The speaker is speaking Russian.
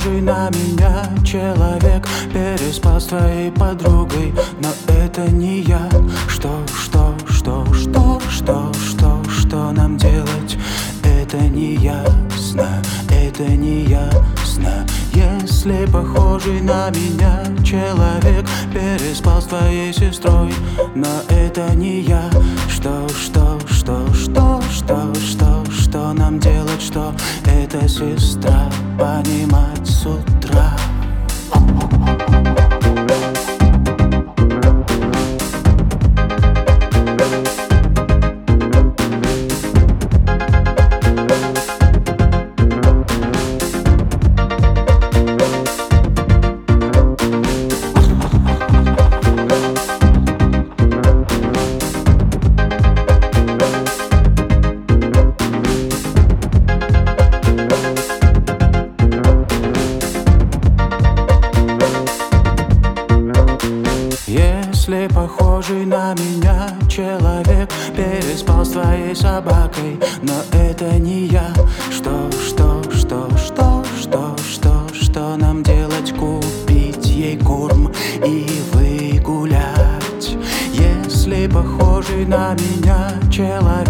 похожий на меня человек переспал с твоей подругой, но это не я. Что нам делать? Это не ясно, это не ясно. Если похожий на меня человек переспал с твоей сестрой, но это не я. Что нам делать? Что это сестра понимать с утра? Если похожий на меня человек переспал с твоей собакой, но это не я. Что нам делать? Купить ей корм и выгулять. Если похожий на меня человек